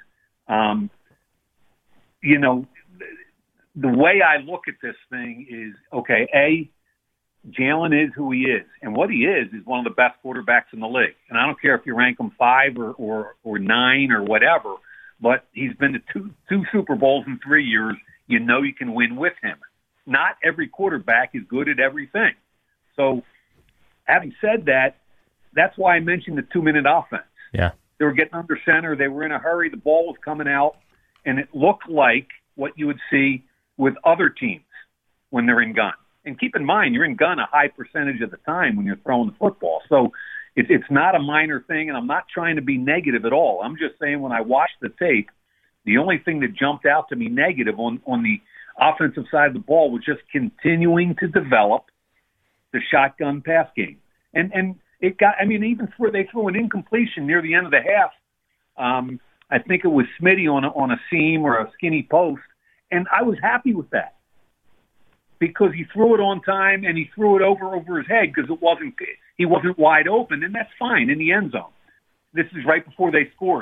the way I look at this thing is, okay, Jalen is who he is. And what he is one of the best quarterbacks in the league. And I don't care if you rank him 5 or 9 or whatever, but he's been to two Super Bowls in 3 years. You can win with him. Not every quarterback is good at everything. So having said that, that's why I mentioned the 2-minute offense. Yeah. They were getting under center. They were in a hurry. The ball was coming out, and it looked like what you would see with other teams when they're in gun. And keep in mind, you're in gun a high percentage of the time when you're throwing the football. So it's not a minor thing, and I'm not trying to be negative at all. I'm just saying when I watched the tape, the only thing that jumped out to me negative on the offensive side of the ball was just continuing to develop the shotgun pass game. And it got, even where they threw an incompletion near the end of the half, I think it was Smitty on a seam or a skinny post, and I was happy with that because he threw it on time and he threw it over his head because he wasn't wide open, and that's fine in the end zone. This is right before they scored.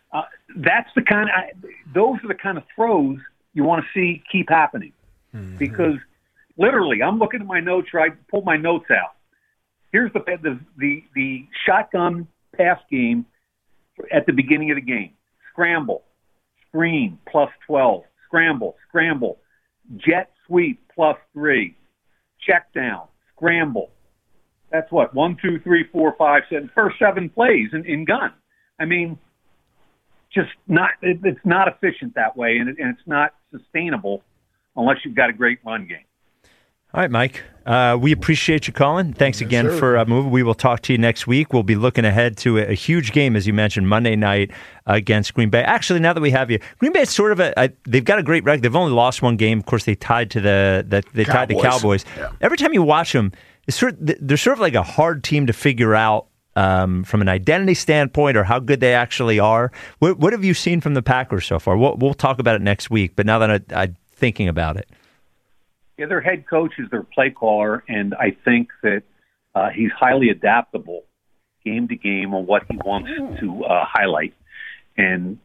Those are the kind of throws you want to see keep happening, because literally, I'm looking at my notes. I pulled my notes out. Here's the shotgun pass game at the beginning of the game: scramble, screen, plus 12, scramble. jet sweep +3, check down, scramble. That's what, 1, 2, 3, 4, 5, 7, first 7 plays in gun. I mean, just not, it's not efficient that way, and it's not sustainable unless you've got a great run game. All right, Mike. We appreciate you calling. Thanks again for moving. We will talk to you next week. We'll be looking ahead to a huge game, as you mentioned, Monday night against Green Bay. Actually, now that we have you, Green Bay is sort of they've got a great record. They've only lost one game. Of course, they tied to tied the Cowboys. Yeah. Every time you watch them, they're sort of like a hard team to figure out from an identity standpoint or how good they actually are. What have you seen from the Packers so far? We'll talk about it next week, but now that I'm thinking about it. Yeah, their head coach is their play caller, and I think that he's highly adaptable game to game on what he wants to highlight. And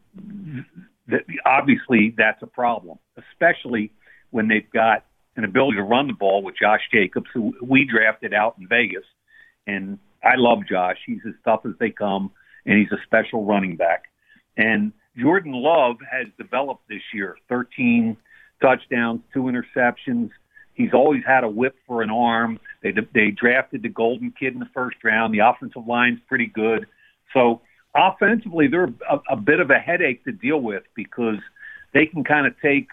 obviously that's a problem, especially when they've got an ability to run the ball with Josh Jacobs, who we drafted out in Vegas. And I love Josh. He's as tough as they come, and he's a special running back. And Jordan Love has developed this year, 13 touchdowns, 2 interceptions. He's always had a whip for an arm. They drafted the Golden Kid in the first round. The offensive line's pretty good. So offensively, they're a bit of a headache to deal with because they can kind of take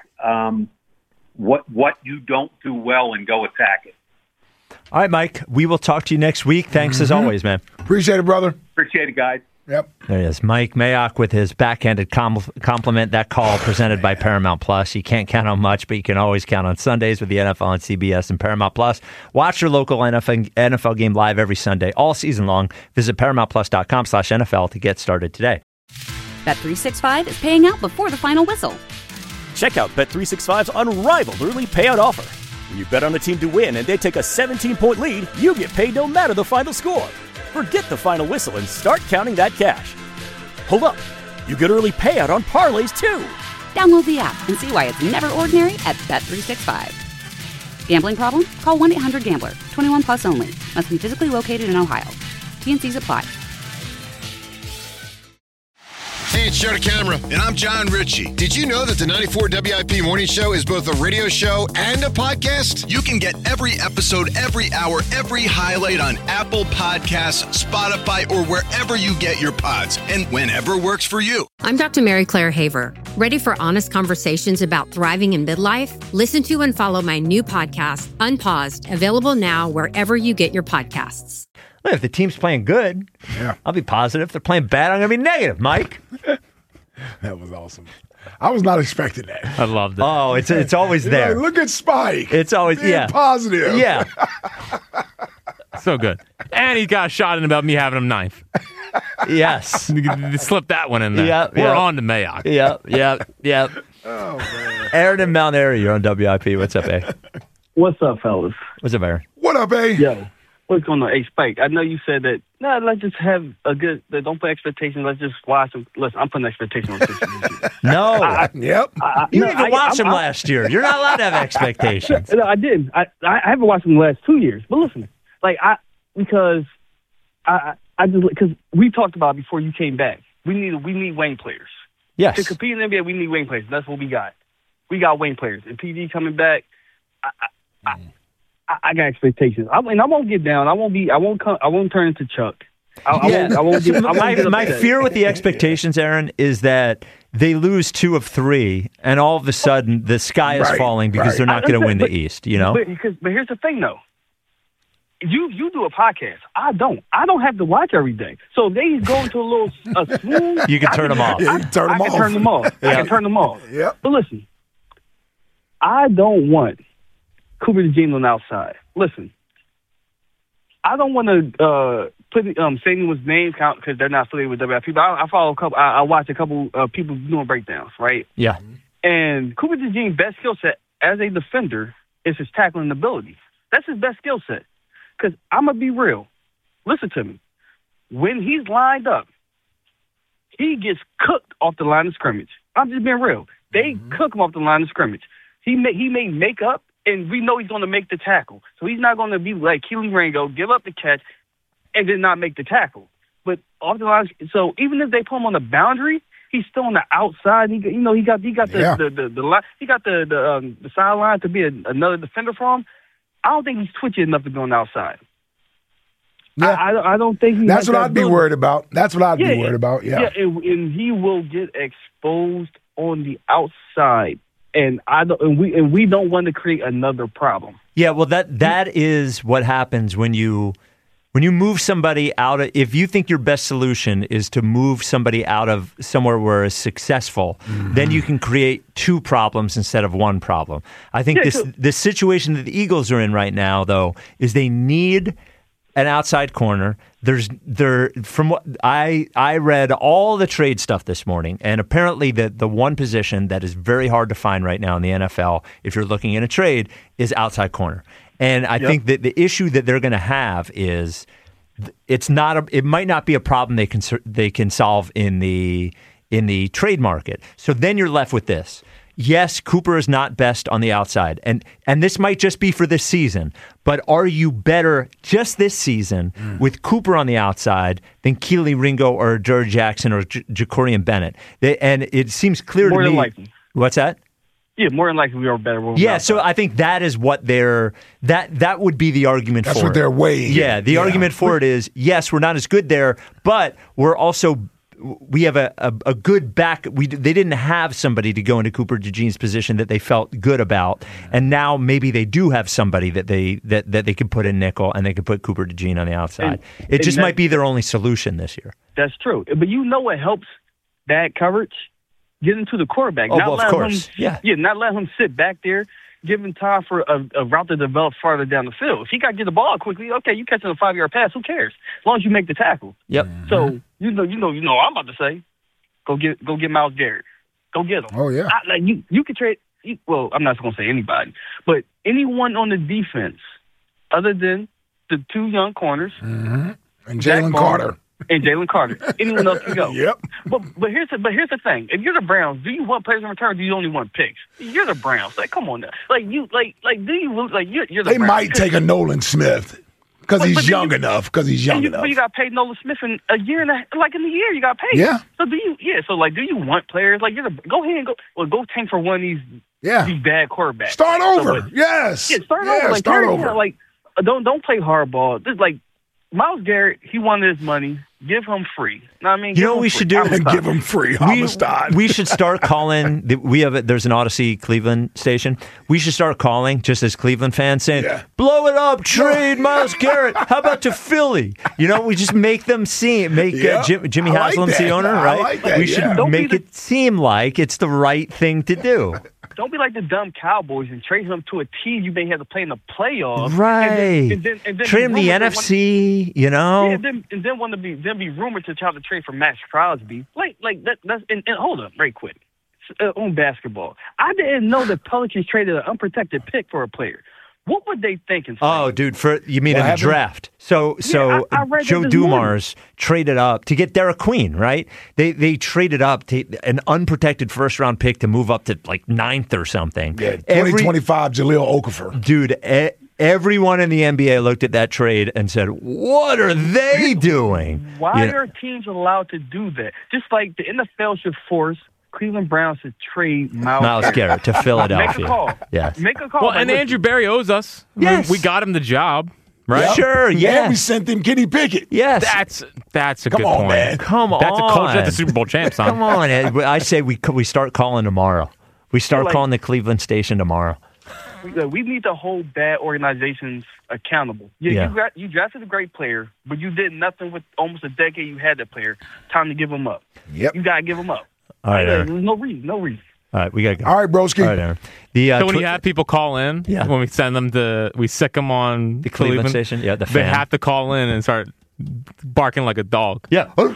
what you don't do well and go attack it. All right, Mike. We will talk to you next week. Thanks as always, man. Appreciate it, brother. Appreciate it, guys. Yep. There he is, Mike Mayock with his backhanded compliment. That call presented by Paramount Plus. You can't count on much, but you can always count on Sundays with the NFL on CBS and Paramount Plus. Watch your local NFL game live every Sunday, all season long. Visit ParamountPlus.com/NFL to get started today. Bet365 is paying out before the final whistle. Check out Bet365's unrivaled early payout offer. When you bet on a team to win and they take a 17-point lead, you get paid no matter the final score. Forget the final whistle and start counting that cash. Hold up. You get early payout on parlays, too. Download the app and see why it's never ordinary at Bet365. Gambling problem? Call 1-800-GAMBLER. 21 plus only. Must be physically located in Ohio. T&Cs apply. Hey, it's Joe DeCamera. And I'm John Ritchie. Did you know that the 94 WIP Morning Show is both a radio show and a podcast? You can get every episode, every hour, every highlight on Apple Podcasts, Spotify, or wherever you get your pods, and whenever works for you. I'm Dr. Mary Claire Haver. Ready for honest conversations about thriving in midlife? Listen to and follow my new podcast, Unpaused, available now wherever you get your podcasts. Look, if the team's playing good, I'll be positive. If they're playing bad, I'm going to be negative, Mike. That was awesome. I was not expecting that. I loved it. Oh, it's always there. Like, look at Spike. It's always being positive. Yeah. So good. And he got a shot in about me having him ninth. Yes. Slip that one in there. Yep, We're on to Mayock. Yep. Oh, man. Aaron in Mount Airy, you're on WIP. What's up, A? What's up, fellas? What's up, Aaron? What up, A? Yo. What's going on? Hey, Spike, I know you said that, let's just have a good, don't put expectations, let's just watch them. Listen, I'm putting expectations on this year. No. Yep. You didn't even watch them last year. You're not allowed to have expectations. No, I didn't. I haven't watched them the last 2 years. But listen, because we talked about before you came back, we need wing players. Yes. To compete in the NBA, we need wing players. That's what we got. We got wing players. And PD coming back, I got expectations. I won't get down. I won't turn into Chuck. My fear with the expectations, Aaron, is that they lose 2 of 3, and all of a sudden the sky is falling because they're not going to win the East. You know. But here's the thing, though. You do a podcast. I don't. I don't have to watch every day. So they go into a swoon. You can turn them off. I can turn them off. I can turn them off. Yep. But listen, I don't want Cooper DeJean on the outside. Listen, I don't want to put say anyone's name count because they're not affiliated with WIP. But I follow a couple. I watch a couple people doing breakdowns, right? Yeah. And Cooper DeJean's best skill set as a defender is his tackling ability. That's his best skill set. Because I'm gonna be real. Listen to me. When he's lined up, he gets cooked off the line of scrimmage. I'm just being real. They cook him off the line of scrimmage. He may make up, and we know he's going to make the tackle. So he's not going to be like Keely Ringo, give up the catch, and then not make the tackle. But off the line, so even if they put him on the boundary, He's still on the outside. He got the sideline to be another defender for him. I don't think he's twitchy enough to go on the outside. Yeah. I don't think That's what I'd be worried about. That's what I'd be worried about. Yeah. And he will get exposed on the outside, and we don't want to create another problem. Yeah, well, that is what happens when you move somebody out of. If you think your best solution is to move somebody out of somewhere where it's successful, then you can create two problems instead of one problem. I think this situation that the Eagles are in right now, though, is they need an outside corner. From what I read all the trade stuff this morning, and apparently the one position that is very hard to find right now in the NFL, if you're looking in a trade, is outside corner. And I think that the issue that they're going to have is it might not be a problem they can solve in the trade market. So then you're left with this. Yes, Cooper is not best on the outside, and this might just be for this season, but are you better just this season with Cooper on the outside than Keely Ringo or Jared Jackson or Jacorian Bennett? And it seems clear to me. More than likely. What's that? Yeah, more than likely we are better. So I think that is what that would be the argument for it. That's what they're weighing. Yeah, the argument for it is, yes, we're not as good there, but we have a good back. They didn't have somebody to go into Cooper DeJean's position that they felt good about, and now maybe they do have somebody that they can put in nickel and they can put Cooper DeJean on the outside. It just might be their only solution this year. That's true, but what helps bad coverage? Getting to the quarterback. Not let him sit back there, give him time for a route to develop farther down the field. If he got to get the ball quickly, okay, you catching a 5-yard pass, who cares? As long as you make the tackle. Yep. So you know what I'm about to say. Go get Myles Garrett. Go get him. Oh yeah. You could trade. Well, I'm not going to say anybody, but anyone on the defense other than the two young corners and Jalen Carter. And Jalen Carter. Anyone else can go. Yep. But here's the thing. If you're the Browns, do you want players in return or do you only want picks? You're the Browns. Come on now. Do you you're the They Browns. might take a Nolan Smith because he's young enough. But you got paid Nolan Smith in a year and in a year you got paid. Yeah. So do you want players? Go ahead and go tank for one of these bad quarterbacks. Start over. Yes. Yeah, start over. Start over. Don't play hardball. Just Myles Garrett, he wanted his money. Give him free. Know what I mean? You know what we should do? Give him free. Homicide. We should start calling. There's an Odyssey Cleveland station. We should start calling just as Cleveland fans saying, blow it up, trade Myles Garrett. How about to Philly? We just make them Jimmy Haslam's the owner, right? We should make it seem like it's the right thing to do. Don't be like the dumb Cowboys and trade him to a team you may have to play in the playoffs. Right. And then trade him the NFC, Yeah, and then want to be rumored to try to trade for Max Crosby. That's and hold up, very quick. On basketball, I didn't know that Pelicans traded an unprotected pick for a player. What would they think? Oh, dude, you mean in the draft? So I read Joe Dumars traded up to get Derek Queen, right? They traded up to an unprotected first-round pick to move up to 9th or something. Yeah, 2025 Jahlil Okafor. Dude, everyone in the NBA looked at that trade and said, what are they doing? Why are teams allowed to do that? Just like the NFL should force Cleveland Browns to trade Myles Garrett to Philadelphia. Make a call. Yes. Make a call. Well, and Andrew Berry owes us. Yes. We got him the job, right? Yep. Sure, yeah. And we sent them Kenny Pickett. Yes. That's a good point. Man. Come on. That's a culture that the Super Bowl champs on. Come on. I say we start calling tomorrow. We start calling the Cleveland station tomorrow. We need to hold bad organizations accountable. You drafted a great player, but you did nothing with almost a decade you had that player. Time to give him up. Yep. You got to give him up. All right, Aaron. There's no reason. All right, we got to go. All right, broski. All right, Aaron. So when you have people call in, when we send them we sick them on the Cleveland station, the fan. They have to call in and start barking like a dog. Yeah. Dog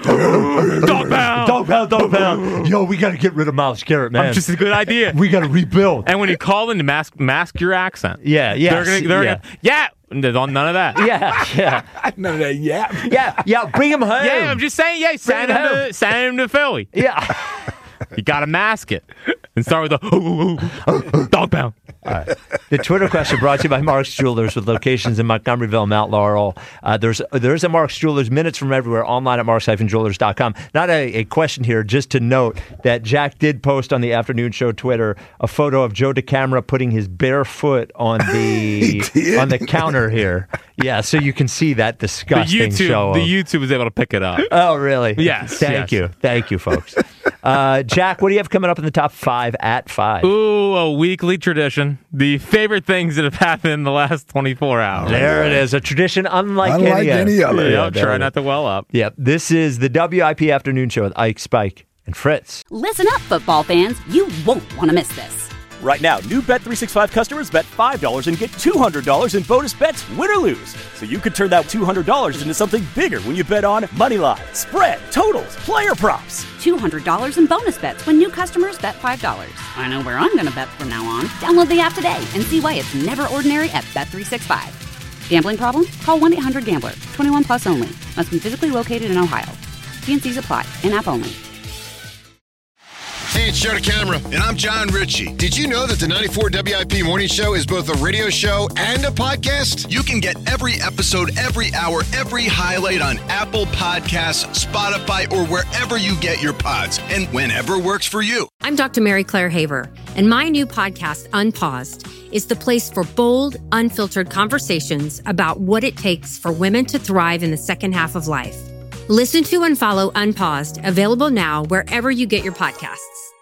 pound. Dog pound. Yo, we got to get rid of Myles Garrett, man. Just a good idea. We got to rebuild. And when you call in, mask your accent. Yeah. They're gonna none of that. Yeah. None of that. Yeah. Bring him home. Yeah, I'm just saying. Yeah, send him to Philly. Yeah. You got to mask it. and start with a dog pound. All right. The Twitter question brought to you by Mark's Jewelers with locations in Montgomeryville, Mount Laurel. There's a Mark's Jewelers, minutes from everywhere, online at marks-jewelers.com. Not a question here, just to note that Jack did post on the afternoon show Twitter a photo of Joe DeCamara putting his bare foot on the counter here. Yeah, so you can see that disgusting show. The YouTube was able to pick it up. Oh, really? Yes. Thank you, folks. Jack, what do you have coming up in the top 5 at 5? Ooh, a weekly tradition. The favorite things that have happened in the last 24 hours. There it is. A tradition unlike any other. Yep, try not to well up. Yep. This is the WIP Afternoon Show with Ike, Spike, and Fritz. Listen up, football fans. You won't want to miss this. Right now, new Bet365 customers bet $5 and get $200 in bonus bets, win or lose. So you could turn that $200 into something bigger when you bet on money line, spread, totals, player props. $200 in bonus bets when new customers bet $5. I know where I'm going to bet from now on. Download the app today and see why it's never ordinary at Bet365. Gambling problem? Call 1-800-GAMBLER. 21 plus only. Must be physically located in Ohio. T&Cs apply. In-app only. Hey, it's Joe DeCamara. And I'm John Ritchie. Did you know that the 94 WIP Morning Show is both a radio show and a podcast? You can get every episode, every hour, every highlight on Apple Podcasts, Spotify, or wherever you get your pods, and whenever works for you. I'm Dr. Mary Claire Haver, and my new podcast, Unpaused, is the place for bold, unfiltered conversations about what it takes for women to thrive in the second half of life. Listen to and follow Unpaused, available now wherever you get your podcasts.